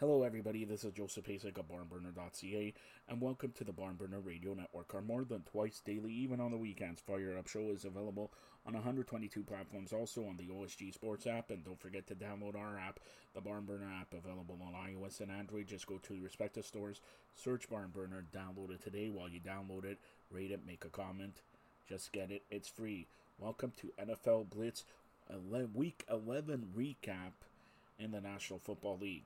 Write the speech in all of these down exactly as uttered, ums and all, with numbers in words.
Hello, everybody. This is Joseph Pasek of barn burner dot c a, and welcome to the Barn Burner Radio Network. Our more than twice daily, even on the weekends, Fire Up Show is available on one hundred twenty-two platforms, also on the O S G Sports app, and don't forget to download our app, the Barn Burner app, available on iOS and Android. Just go to your respective stores, search Barn Burner, download it today. While you download it, rate it, make a comment. Just get it. It's free. Welcome to N F L Blitz Week eleven recap in the National Football League.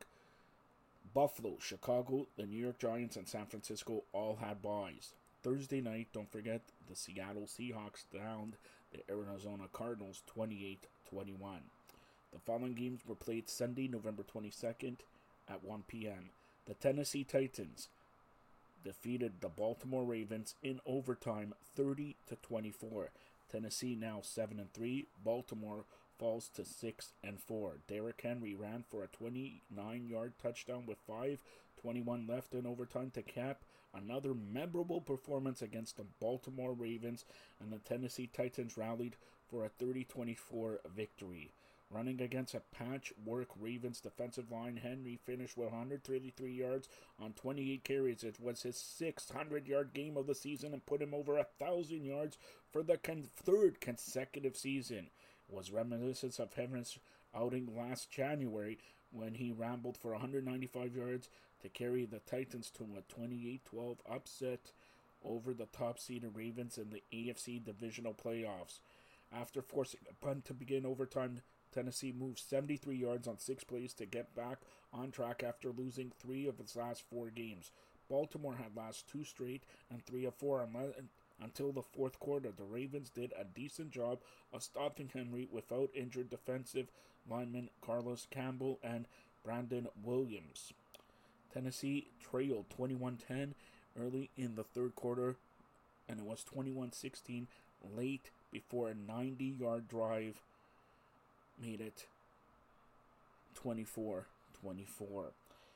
Buffalo, Chicago, the New York Giants, and San Francisco all had byes. Thursday night, don't forget, the Seattle Seahawks downed the Arizona Cardinals twenty-eight twenty-one. The following games were played Sunday, November twenty-second at one p.m. The Tennessee Titans defeated the Baltimore Ravens in overtime thirty to twenty-four. Tennessee now seven and three. Baltimore falls to six and four. Derrick Henry ran for a twenty-nine-yard touchdown with five twenty-one left in overtime to cap another memorable performance against the Baltimore Ravens, and the Tennessee Titans rallied for a thirty twenty-four victory. Running against a patchwork Ravens defensive line, Henry finished with one hundred thirty-three yards on twenty-eight carries. It was his six hundred-yard game of the season and put him over one thousand yards for the con- third consecutive season. It was reminiscent of Henry's outing last January when he rambled for one hundred ninety-five yards to carry the Titans to a twenty-eight twelve upset over the top-seeded Ravens in the A F C Divisional Playoffs. After forcing a punt to begin overtime, Tennessee moved seventy-three yards on six plays to get back on track after losing three of its last four games. Baltimore had lost two straight and three of four until the fourth quarter. The Ravens did a decent job of stopping Henry without injured defensive linemen Carlos Campbell and Brandon Williams. Tennessee trailed twenty-one ten early in the third quarter, and it was twenty-one sixteen late before a ninety-yard drive made it twenty-four twenty-four.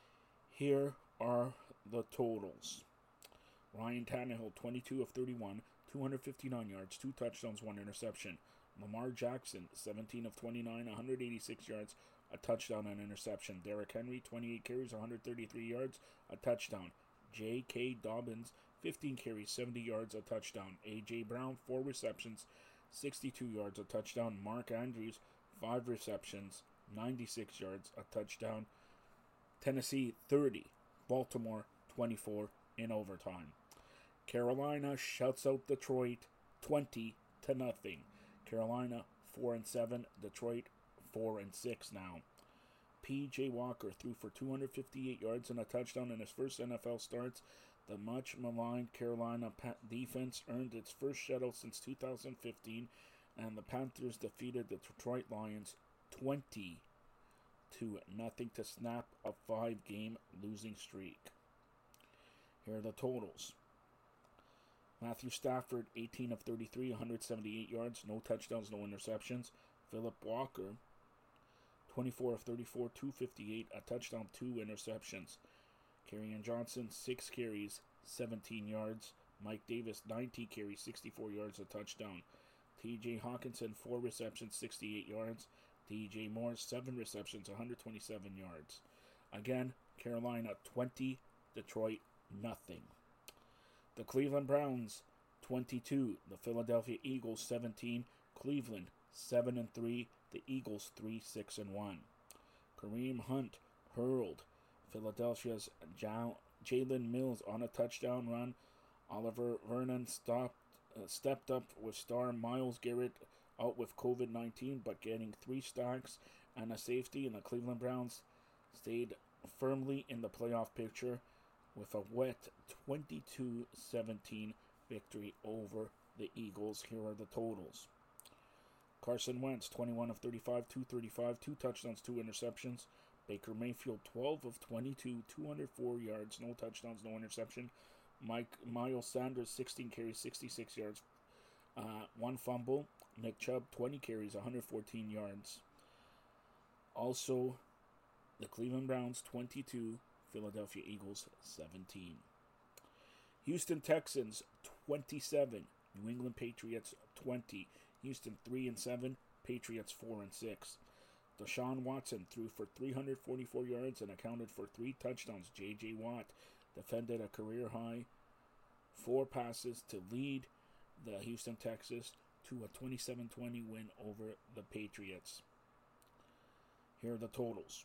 Here are the totals. Ryan Tannehill, twenty-two of thirty-one, two hundred fifty-nine yards, two touchdowns, one interception. Lamar Jackson, seventeen of twenty-nine, one hundred eighty-six yards, a touchdown and interception. Derrick Henry, twenty-eight carries, one hundred thirty-three yards, a touchdown. J K. Dobbins, fifteen carries, seventy yards, a touchdown. A J. Brown, four receptions, sixty-two yards, a touchdown. Mark Andrews, five receptions, ninety-six yards, a touchdown. Tennessee, thirty. Baltimore, twenty-four in overtime. Carolina shuts out Detroit, twenty to nothing. Carolina, four and seven. Detroit, four and six now. P J. Walker threw for two hundred fifty-eight yards and a touchdown in his first N F L starts. The much-maligned Carolina defense earned its first shutout since two thousand fifteen, and the Panthers defeated the Detroit Lions twenty to nothing to snap a five-game losing streak. Here are the totals. Matthew Stafford, eighteen of thirty-three, one hundred seventy-eight yards, no touchdowns, no interceptions. Philip Walker, twenty-four of thirty-four, two hundred fifty-eight, a touchdown, two interceptions. Kerryon Johnson, six carries, seventeen yards. Mike Davis, nineteen carries, sixty-four yards, a touchdown. T J Hawkinson, four receptions, sixty-eight yards. D J Moore, seven receptions, one hundred twenty-seven yards. Again, Carolina, twenty, Detroit, nothing. The Cleveland Browns, twenty-two. The Philadelphia Eagles, seventeen. Cleveland, seven and three. The Eagles, three, six and one. Kareem Hunt hurled Philadelphia's Jalen Mills on a touchdown run. Oliver Vernon stopped, uh, stepped up with star Myles Garrett out with covid nineteen, but getting three stacks and a safety, and the Cleveland Browns stayed firmly in the playoff picture with a wet twenty-two seventeen victory over the Eagles. Here are the totals. Carson Wentz, twenty-one of thirty-five, two thirty-five, two touchdowns, two interceptions. Baker Mayfield, twelve of twenty-two, two hundred four yards, no touchdowns, no interception. Mike Miles Sanders, sixteen carries, sixty-six yards, uh, one fumble. Nick Chubb, twenty carries, one hundred fourteen yards. Also, the Cleveland Browns, twenty-two, Philadelphia Eagles, seventeen. Houston Texans, twenty-seven. New England Patriots, twenty. Houston, three and seven. Patriots, four and six. Deshaun Watson threw for three hundred forty-four yards and accounted for three touchdowns. J J. Watt defended a career-high four passes to lead the Houston Texans to a twenty-seven twenty win over the Patriots. Here are the totals.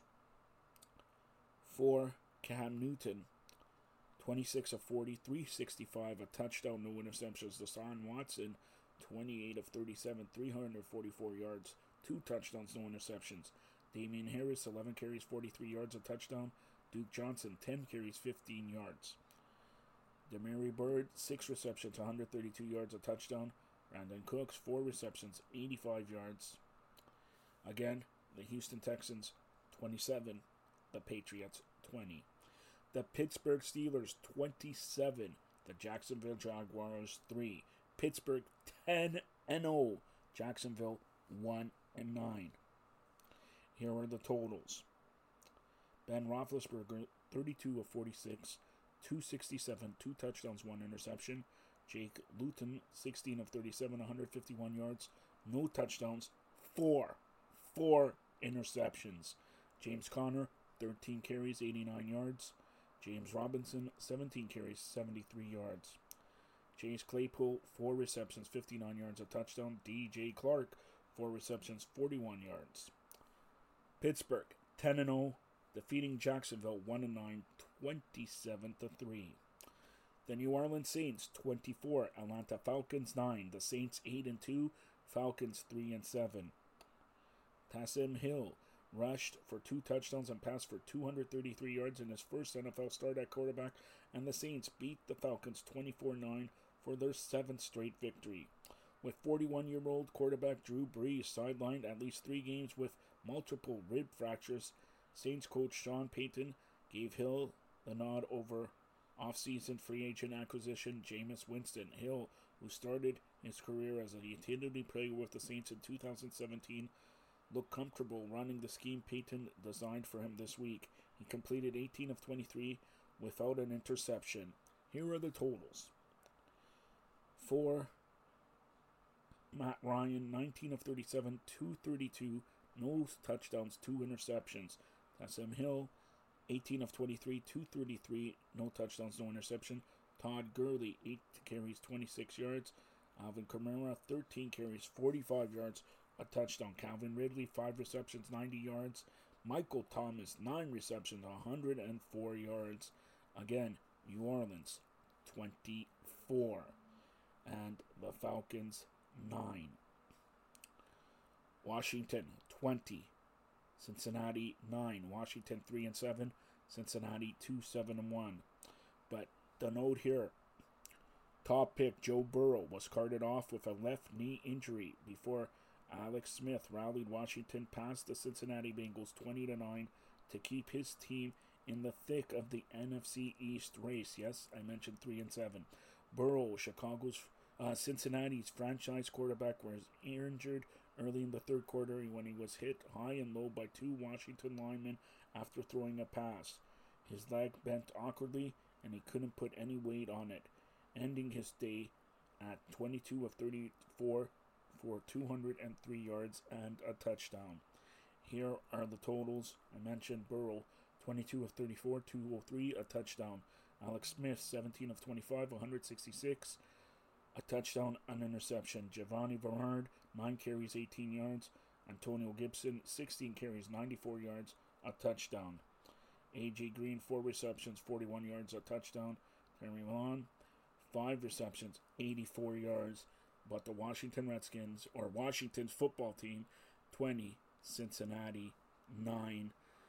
For Cam Newton, twenty-six of forty, three sixty-five, a touchdown, no interceptions. Deshaun Watson, twenty-eight of thirty-seven, three hundred forty-four yards, two touchdowns, no interceptions. Damian Harris, eleven carries, forty-three yards, a touchdown. Duke Johnson, ten carries, fifteen yards. Demary Bird, six receptions, one hundred thirty-two yards, a touchdown. Brandon Cooks, four receptions, eighty-five yards. Again, the Houston Texans, twenty-seven. The Patriots, twenty. The Pittsburgh Steelers, twenty-seven. The Jacksonville Jaguars, three. Pittsburgh, ten and oh. Jacksonville, one and nine. Here are the totals. Ben Roethlisberger, thirty-two of forty-six, two sixty-seven, two touchdowns, one interception. Jake Luton, sixteen of thirty-seven, one hundred fifty-one yards, no touchdowns, four, four interceptions. James Conner, thirteen carries, eighty-nine yards. James Robinson, seventeen carries, seventy-three yards. Chase Claypool, four receptions, fifty-nine yards, a touchdown. D J Clark, four receptions, forty-one yards. Pittsburgh, ten and oh, defeating Jacksonville, one and nine, twenty-seven to three. The New Orleans Saints, twenty-four. Atlanta Falcons, nine. The Saints, eight and two. Falcons, three and seven. Taysom Hill rushed for two touchdowns and passed for two hundred thirty-three yards in his first N F L start at quarterback, and the Saints beat the Falcons twenty-four nine for their seventh straight victory. With forty-one-year-old quarterback Drew Brees sidelined at least three games with multiple rib fractures, Saints coach Sean Payton gave Hill the nod over off-season free agent acquisition Jameis Winston. Hill, who started his career as a utility player with the Saints in two thousand seventeen, looked comfortable running the scheme Payton designed for him this week. He completed eighteen of twenty-three without an interception. Here are the totals. For Matt Ryan, nineteen of thirty-seven, two thirty-two, no touchdowns, two interceptions. Taysom Hill, eighteen of twenty-three, two thirty-three, no touchdowns, no interception. Todd Gurley, eight carries, twenty-six yards. Alvin Kamara, thirteen carries, forty-five yards, a touchdown. Calvin Ridley, five receptions, ninety yards. Michael Thomas, nine receptions, one hundred four yards. Again, New Orleans, twenty-four. And the Falcons, nine. Washington, twenty. Cincinnati, nine. Washington, three and seven. Cincinnati, two, seven and one. But the note here, top pick Joe Burrow was carted off with a left knee injury before Alex Smith rallied Washington past the Cincinnati Bengals twenty to nine to keep his team in the thick of the N F C East race. Yes, I mentioned three and seven. Burrow, Chicago's uh, Cincinnati's franchise quarterback, was injured early in the third quarter when he was hit high and low by two Washington linemen after throwing a pass. His leg bent awkwardly and he couldn't put any weight on it, ending his day at twenty-two of thirty-four for two hundred three yards and a touchdown. Here are the totals. I mentioned Burrow, twenty-two of thirty-four, two oh three, a touchdown. Alex Smith, seventeen of twenty-five, one hundred sixty-six, a touchdown, an interception. Giovanni Bernard, nine carries, eighteen yards. Antonio Gibson, sixteen carries, ninety-four yards, a touchdown. A J Green, four receptions, forty-one yards, a touchdown. Terry Milan, five receptions, eighty-four yards. But the Washington Redskins, or Washington's football team, twenty. Cincinnati, nine.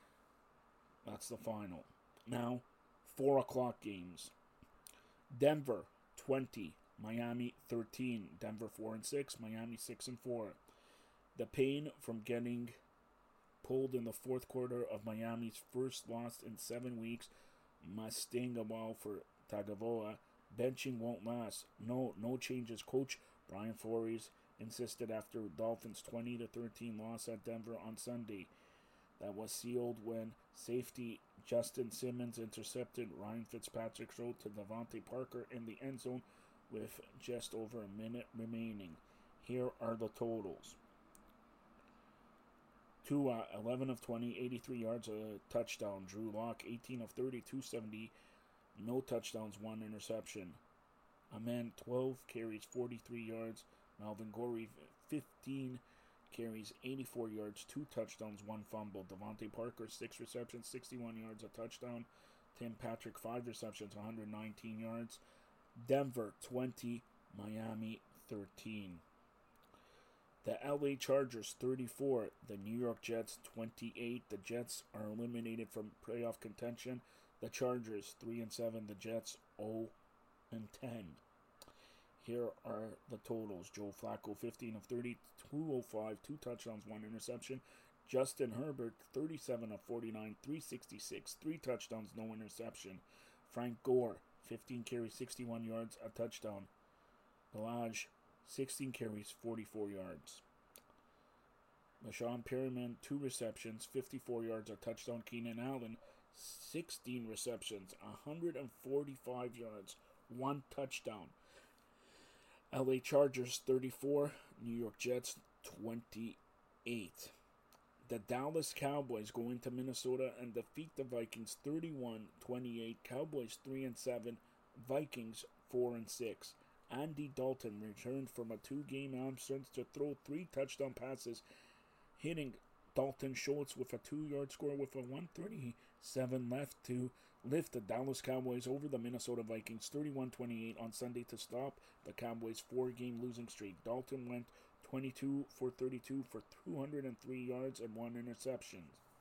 That's the final. Now, four o'clock games. Denver, twenty. Miami, thirteen. Denver, four and six. Miami, six and four. The pain from getting pulled in the fourth quarter of Miami's first loss in seven weeks must sting a while for Tagovailoa. Benching won't last. No, no changes. Coach Brian Flores insisted after Dolphins' twenty to thirteen loss at Denver on Sunday. That was sealed when safety Justin Simmons intercepted Ryan Fitzpatrick's throw to Devontae Parker in the end zone with just over a minute remaining. Here are the totals. Tua, eleven of twenty, eighty-three yards, a touchdown. Drew Lock, eighteen of thirty, two seventy, no touchdowns, one interception. Amen, twelve carries, forty-three yards. Melvin Gorey, fifteen carries, eighty-four yards, two touchdowns, one fumble. Devontae Parker, six receptions, sixty-one yards, a touchdown. Tim Patrick, five receptions, one hundred nineteen yards. Denver, twenty, Miami, thirteen. The L A Chargers, thirty-four. The New York Jets, twenty-eight. The Jets are eliminated from playoff contention. The Chargers, three and seven. The Jets, zero and ten. Here are the totals. Joe Flacco, fifteen of thirty, two oh five, two touchdowns, one interception. Justin Herbert, thirty-seven of forty-nine, three sixty-six, three touchdowns, no interception. Frank Gore, fifteen carries, sixty-one yards, a touchdown. Balaj, sixteen carries, forty-four yards. Rashawn Perryman, two receptions, fifty-four yards, a touchdown. Keenan Allen, sixteen receptions, one hundred forty-five yards, one touchdown. L A Chargers, thirty-four. New York Jets, twenty-eight. The Dallas Cowboys go into Minnesota and defeat the Vikings thirty-one twenty-eight. Cowboys three and seven. Vikings four and six. Andy Dalton returned from a two-game absence to throw three touchdown passes, hitting Dalton Schultz with a two-yard score with a one thirty-seven left to lift the Dallas Cowboys over the Minnesota Vikings thirty-one twenty-eight on Sunday to stop the Cowboys' four-game losing streak. Dalton went twenty-two for thirty-two for two hundred three yards and one interception.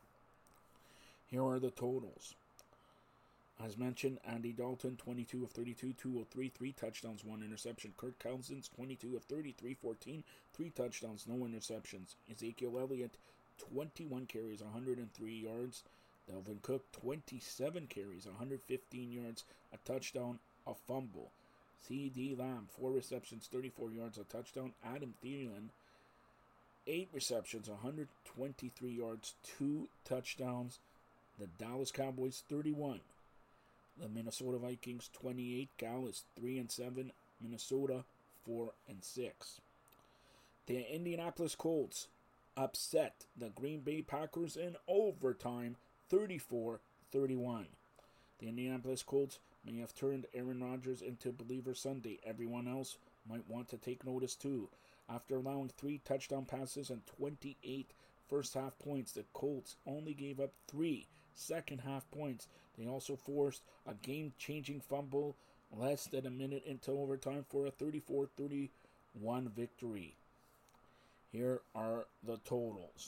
Here are the totals. As mentioned, Andy Dalton, twenty-two of thirty-two, two oh three, three touchdowns, one interception. Kirk Cousins, twenty-two of thirty-three, fourteen, three touchdowns, no interceptions. Ezekiel Elliott, twenty-one carries, one hundred three yards. Dalvin Cook, twenty-seven carries, one hundred fifteen yards, a touchdown, a fumble. C D Lamb, four receptions, thirty-four yards, a touchdown. Adam Thielen, eight receptions, one hundred twenty-three yards, two touchdowns. The Dallas Cowboys, thirty-one. The Minnesota Vikings, twenty-eight. Dallas, three and seven. Minnesota, four and six. The Indianapolis Colts upset the Green Bay Packers in overtime, thirty-four thirty-one. The Indianapolis Colts may have turned Aaron Rodgers into Believer Sunday. Everyone else might want to take notice too. After allowing three touchdown passes and twenty-eight first-half points, the Colts only gave up three second-half points. They also forced a game-changing fumble less than a minute into overtime for a thirty-four thirty-one victory. Here are the totals.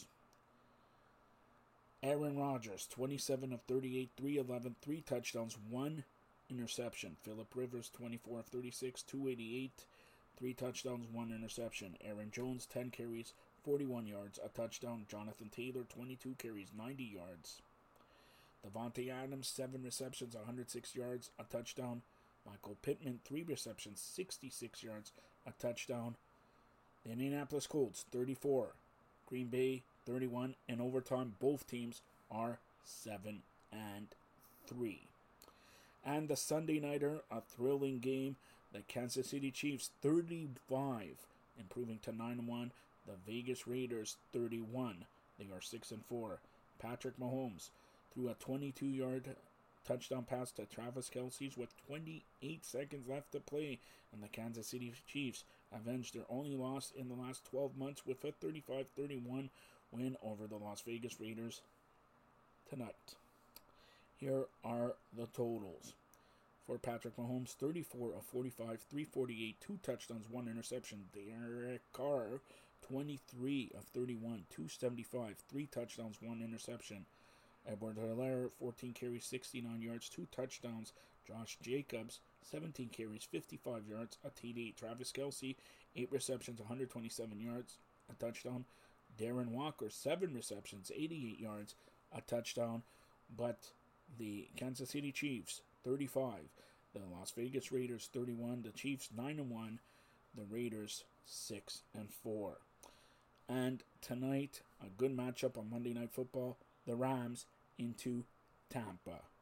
Aaron Rodgers, twenty-seven of thirty-eight, three eleven, three touchdowns, one interception. Phillip Rivers, twenty-four of thirty-six, two eighty-eight, three touchdowns, one interception. Aaron Jones, ten carries, forty-one yards, a touchdown. Jonathan Taylor, twenty-two carries, ninety yards. Devontae Adams, seven receptions, one hundred six yards, a touchdown. Michael Pittman, three receptions, sixty-six yards, a touchdown. The Indianapolis Colts, thirty-four. Green Bay, thirty-one. In overtime, both teams are seven and three. And the Sunday Nighter, a thrilling game. The Kansas City Chiefs, thirty-five, improving to nine and one. The Vegas Raiders, thirty-one. They are six and four. Patrick Mahomes threw a twenty-two-yard touchdown pass to Travis Kelce with twenty-eight seconds left to play, and the Kansas City Chiefs avenged their only loss in the last twelve months with a thirty-five thirty-one win over the Las Vegas Raiders tonight. Here are the totals. For Patrick Mahomes, thirty-four of forty-five, three forty-eight, two touchdowns, one interception. Derek Carr, twenty-three of thirty-one, two seventy-five, three touchdowns, one interception. Edward Helaire, fourteen carries, sixty-nine yards, two touchdowns. Josh Jacobs, seventeen carries, fifty-five yards, a T D. Travis Kelce, eight receptions, one hundred twenty-seven yards, a touchdown. Darren Walker, seven receptions, eighty-eight yards, a touchdown. But the Kansas City Chiefs, thirty-five. The Las Vegas Raiders, thirty-one. The Chiefs, nine and one. The Raiders, six and four. And tonight, a good matchup on Monday Night Football. The Rams into Tampa.